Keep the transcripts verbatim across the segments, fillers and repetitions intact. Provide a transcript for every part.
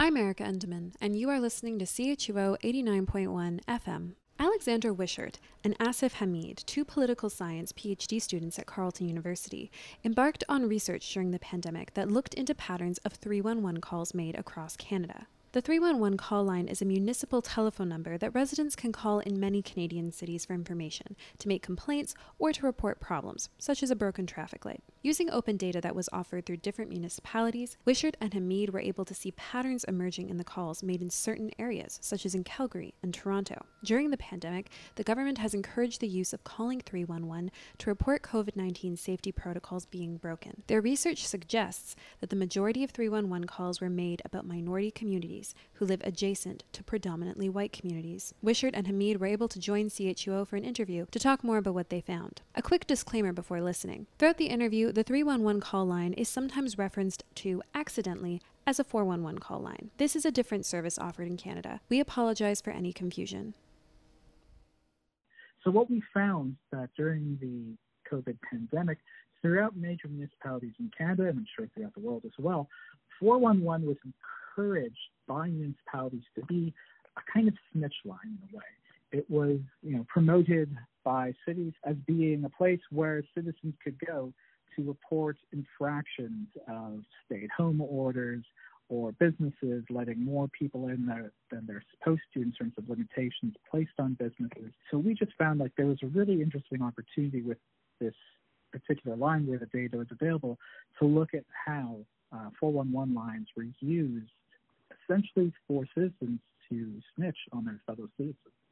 I'm Erica Endeman, and you are listening to C H U O eighty-nine point one F M. Alexander Wishart and Asif Hamid, two political science PhD students at Carleton University, embarked on research during the pandemic that looked into patterns of three one one calls made across Canada. The three one one call line is a municipal telephone number that residents can call in many Canadian cities for information, to make complaints, or to report problems, such as a broken traffic light. Using open data that was offered through different municipalities, Wishart and Hamid were able to see patterns emerging in the calls made in certain areas, such as in Calgary and Toronto. During the pandemic, the government has encouraged the use of calling three one one to report COVID nineteen safety protocols being broken. Their research suggests that the majority of three one one calls were made about minority communities who live adjacent to predominantly white communities. Wishart and Hamid were able to join C H U O for an interview to talk more about what they found. A quick disclaimer before listening. Throughout the interview, the three one one call line is sometimes referenced to accidentally as a four one one call line. This is a different service offered in Canada. We apologize for any confusion. So what we found that during the COVID pandemic, throughout major municipalities in Canada, and I'm sure throughout the world as well, four one one was encouraged by municipalities to be a kind of snitch line in a way. It was, you know, promoted by cities as being a place where citizens could go to report infractions of stay-at-home orders or businesses letting more people in there than they're supposed to in terms of limitations placed on businesses. So we just found like there was a really interesting opportunity with this particular line where the data was available to look at how uh, four one one lines were used essentially for citizens to snitch on their fellow citizens.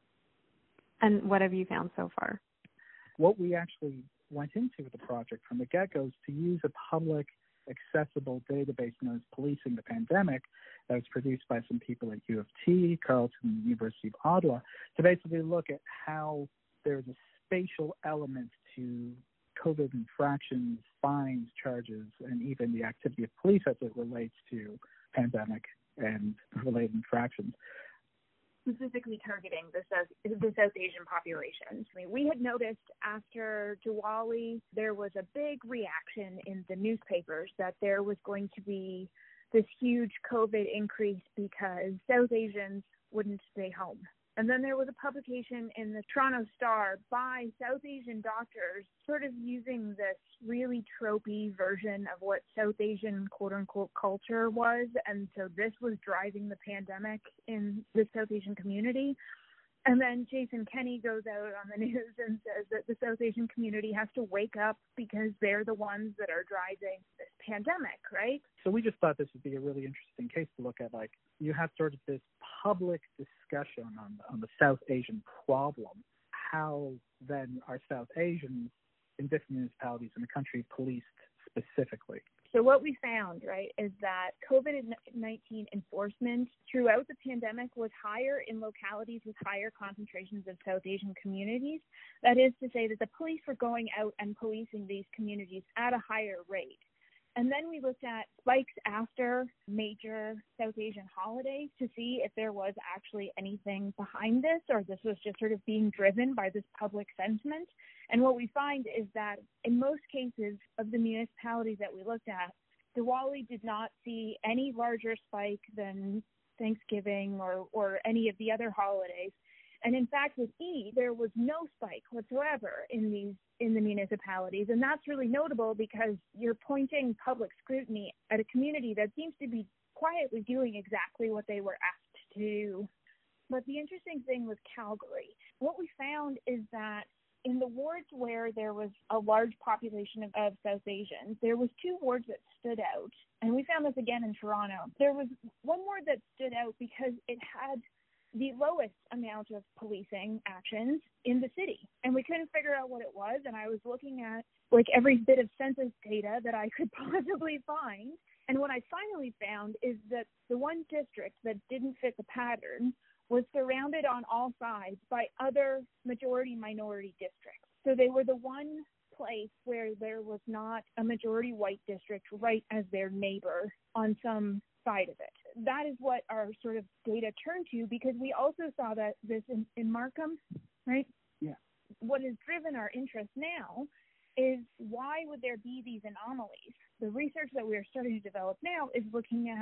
And what have you found so far? What we actually went into with the project from the get-go is to use a public, accessible database known as Policing the Pandemic that was produced by some people at U of T, Carleton, University of Ottawa, to basically look at how there's a spatial element to COVID infractions, fines, charges, and even the activity of police as it relates to pandemic and related infractions. Specifically targeting the South, the South Asian populations. I mean, we had noticed after Diwali, there was a big reaction in the newspapers that there was going to be this huge COVID increase because South Asians wouldn't stay home. And then there was a publication in the Toronto Star by South Asian doctors sort of using this really tropey version of what South Asian quote-unquote culture was. And so this was driving the pandemic in the South Asian community. And then Jason Kenney goes out on the news and says that the South Asian community has to wake up because they're the ones that are driving this pandemic, right? So we just thought this would be a really interesting case to look at. Like, you have sort of this public discussion on, on the South Asian problem. How then are South Asians in different municipalities in the country policed specifically? So what we found, right, is that COVID nineteen enforcement throughout the pandemic was higher in localities with higher concentrations of South Asian communities. That is to say that the police were going out and policing these communities at a higher rate. And then we looked at spikes after major South Asian holidays to see if there was actually anything behind this, or this was just sort of being driven by this public sentiment. And what we find is that in most cases of the municipalities that we looked at, Diwali did not see any larger spike than Thanksgiving or, or any of the other holidays. And in fact, with Eid, there was no spike whatsoever in these in the municipalities. And that's really notable because you're pointing public scrutiny at a community that seems to be quietly doing exactly what they were asked to do. But the interesting thing with Calgary, what we found is that in the wards where there was a large population of, of South Asians, there was two wards that stood out. And we found this again in Toronto. There was one ward that stood out because it had the lowest amount of policing actions in the city. And we couldn't figure out what it was. And I was looking at like every bit of census data that I could possibly find. And what I finally found is that the one district that didn't fit the pattern was surrounded on all sides by other majority-minority districts. So they were the one place where there was not a majority white district right as their neighbor on some side of it. That is what our sort of data turned to, because we also saw that this in, in Markham, right? Yeah. What has driven our interest now is why would there be these anomalies? The research that we're starting to develop now is looking at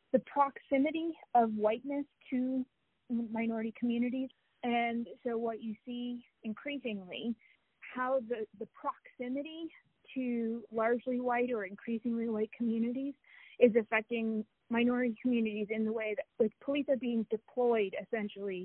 the proximity of whiteness to minority communities. And so what you see increasingly, how the, the proximity to largely white or increasingly white communities is affecting minority communities in the way that like police are being deployed essentially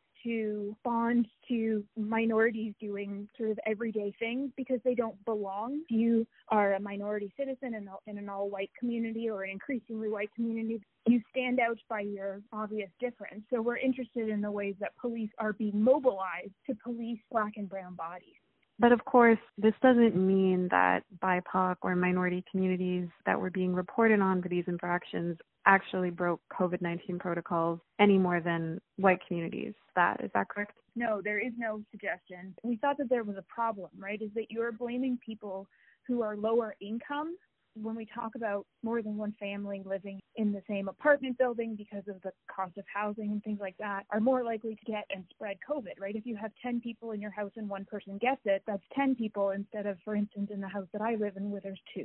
to bond to minorities doing sort of everyday things because they don't belong. You are a minority citizen in, in an all-white community or an increasingly white community. You stand out by your obvious difference. So we're interested in the ways that police are being mobilized to police Black and brown bodies. But of course, this doesn't mean that B I P O C or minority communities that were being reported on for these infractions actually broke COVID nineteen protocols any more than white communities. That is that correct? No, there is no suggestion. We thought that there was a problem, right, is that you're blaming people who are lower income when we talk about more than one family living in the same apartment building because of the cost of housing and things like that, are more likely to get and spread COVID, right? If you have ten people in your house and one person gets it, that's ten people instead of, for instance, in the house that I live in where there's two.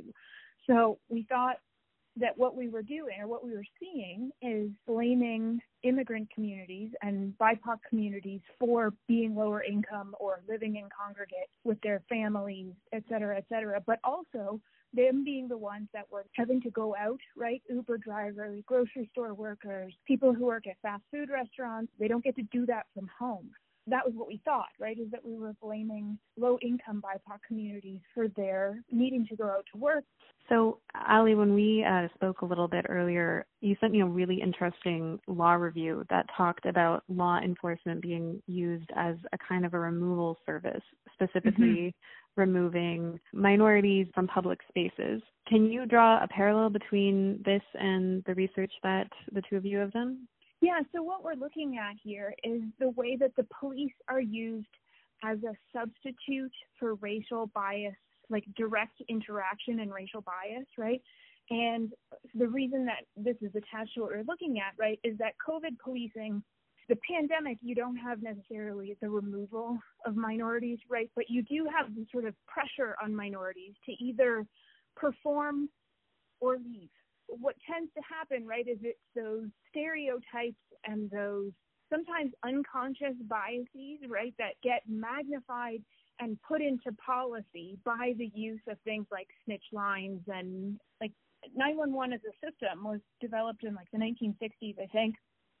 So we thought that what we were doing or what we were seeing is blaming immigrant communities and B I P O C communities for being lower income or living in congregate with their families, et cetera, et cetera, but also them being the ones that were having to go out, right? Uber drivers, grocery store workers, people who work at fast food restaurants, they don't get to do that from home. That was what we thought, right, is that we were blaming low-income B I P O C communities for their needing to go out to work. So, Ali, when we uh, spoke a little bit earlier, you sent me a really interesting law review that talked about law enforcement being used as a kind of a removal service, specifically mm-hmm. removing minorities from public spaces. Can you draw a parallel between this and the research that the two of you have done? Yeah, so what we're looking at here is the way that the police are used as a substitute for racial bias, like direct interaction and racial bias, right? And the reason that this is attached to what we're looking at, right, is that COVID policing, the pandemic, you don't have necessarily the removal of minorities, right? But you do have the sort of pressure on minorities to either perform or leave. What tends to happen, right, is it's those stereotypes and those sometimes unconscious biases, right, that get magnified and put into policy by the use of things like snitch lines and like nine one one as a system was developed in like the nineteen sixties, I think.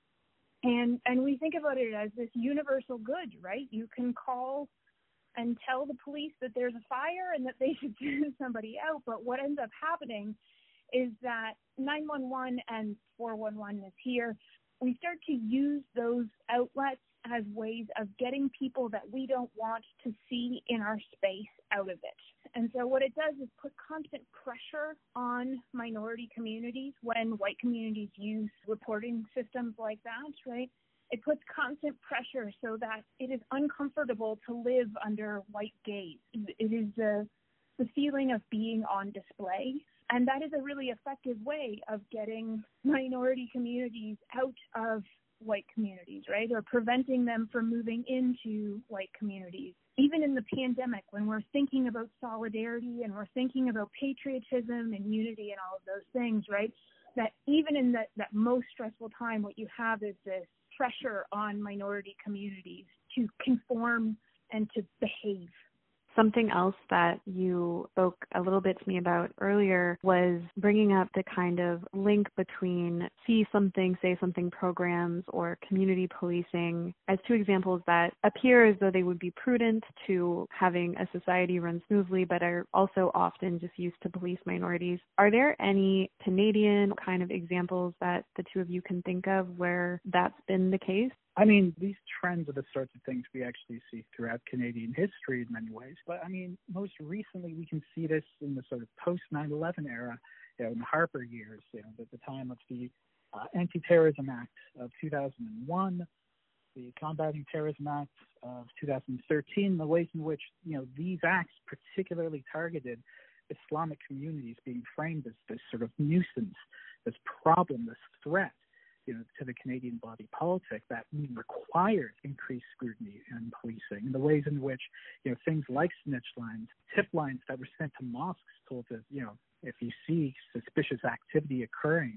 And and we think about it as this universal good, right? You can call and tell the police that there's a fire and that they should send somebody out. But what ends up happening is that nine one one and four one one is here. We start to use those outlets as ways of getting people that we don't want to see in our space out of it. And so what it does is put constant pressure on minority communities when white communities use reporting systems like that, right? It puts constant pressure so that it is uncomfortable to live under white gaze. It is the, the feeling of being on display. And that is a really effective way of getting minority communities out of white communities, right? Or preventing them from moving into white communities. Even in the pandemic, when we're thinking about solidarity and we're thinking about patriotism and unity and all of those things, right? That even in that, that most stressful time, what you have is this pressure on minority communities to conform and to behave. Something else that you spoke a little bit to me about earlier was bringing up the kind of link between See Something, Say Something programs or community policing as two examples that appear as though they would be prudent to having a society run smoothly, but are also often just used to police minorities. Are there any Canadian kind of examples that the two of you can think of where that's been the case? I mean, these trends are the sorts of things we actually see throughout Canadian history in many ways. But, I mean, most recently we can see this in the sort of post nine eleven era, you know, in the Harper years, you know, at the time of the uh, Anti-Terrorism Act of two thousand one, the Combating Terrorism Act of two thousand thirteen, the ways in which, you know, these acts particularly targeted Islamic communities being framed as this sort of nuisance, this problem, this threat, you know, to the Canadian body politic that requires increased scrutiny and policing, and the ways in which, you know, things like snitch lines, tip lines that were sent to mosques told that, you know, if you see suspicious activity occurring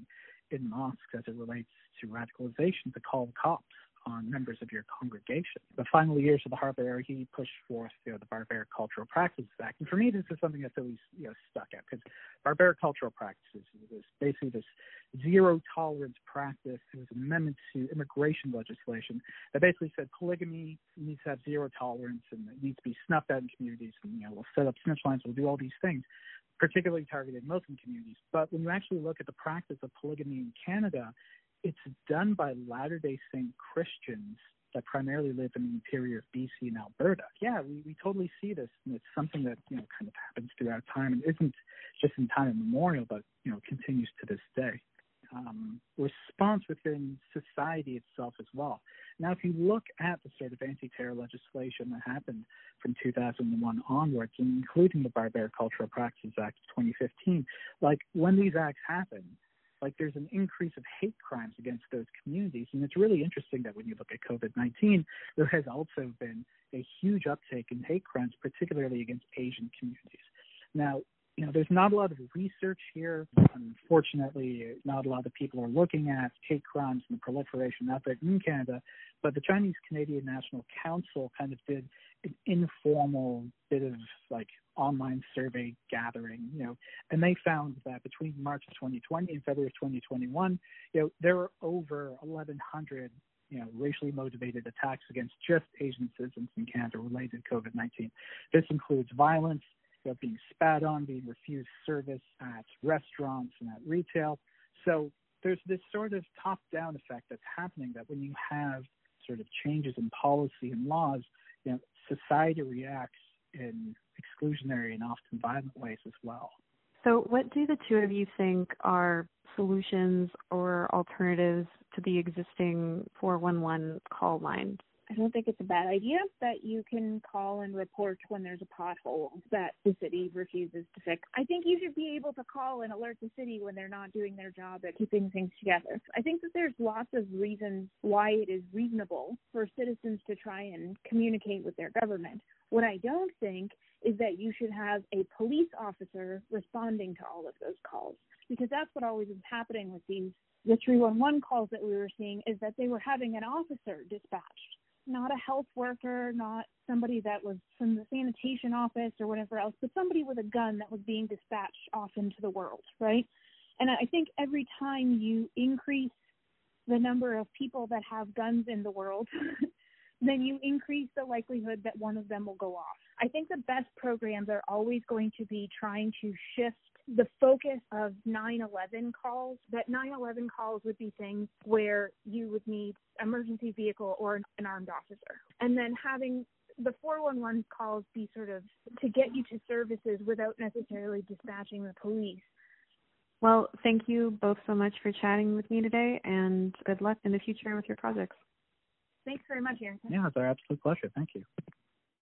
in mosques as it relates to radicalization to call the cops on members of your congregation. The final years of the Harper era, he pushed forth you know, the Barbaric Cultural Practices Act. And for me, this is something that's always you know, stuck out, because barbaric cultural practices is basically this zero-tolerance practice. It was an amendment to immigration legislation that basically said polygamy needs to have zero tolerance and it needs to be snuffed out in communities. And you know, we'll set up snitch lines, we'll do all these things, particularly targeted Muslim communities. But when you actually look at the practice of polygamy in Canada, it's done by Latter-day Saint Christians that primarily live in the interior of B C and Alberta. Yeah, we, we totally see this, and it's something that, you know, kind of happens throughout time and isn't just in time immemorial, but, you know, continues to this day. Um, response within society itself as well. Now, if you look at the sort of anti-terror legislation that happened from two thousand one onwards, including the Barbaric Cultural Practices Act of twenty fifteen, like when these acts happen, like there's an increase of hate crimes against those communities. And it's really interesting that when you look at COVID nineteen, there has also been a huge uptake in hate crimes, particularly against Asian communities. Now, you know, there's not a lot of research here. Unfortunately, not a lot of people are looking at hate crimes and the proliferation of it in Canada, but the Chinese Canadian National Council kind of did an informal bit of like online survey gathering, you know, and they found that between March of twenty twenty and February of twenty twenty-one, you know, there were over eleven hundred, you know, racially motivated attacks against just Asian citizens in Canada related to COVID nineteen. This includes violence, you know, being spat on, being refused service at restaurants and at retail. So there's this sort of top-down effect that's happening, that when you have sort of changes in policy and laws, you know, society reacts in exclusionary and often violent ways as well. So what do the two of you think are solutions or alternatives to the existing four one one call line? I don't think it's a bad idea that you can call and report when there's a pothole that the city refuses to fix. I think you should be able to call and alert the city when they're not doing their job at keeping things together. I think that there's lots of reasons why it is reasonable for citizens to try and communicate with their government. What I don't think is that you should have a police officer responding to all of those calls, because that's what always is happening with these. The three one one calls that we were seeing is that they were having an officer dispatched, not a health worker, not somebody that was from the sanitation office or whatever else, but somebody with a gun that was being dispatched off into the world, right? And I think every time you increase the number of people that have guns in the world, then you increase the likelihood that one of them will go off. I think the best programs are always going to be trying to shift the focus of nine eleven calls. That nine eleven calls would be things where you would need emergency vehicle or an, an armed officer. And then having the four one one calls be sort of to get you to services without necessarily dispatching the police. Well, thank you both so much for chatting with me today, and good luck in the future with your projects. Thanks very much, Erica. Yeah, it's our absolute pleasure. Thank you.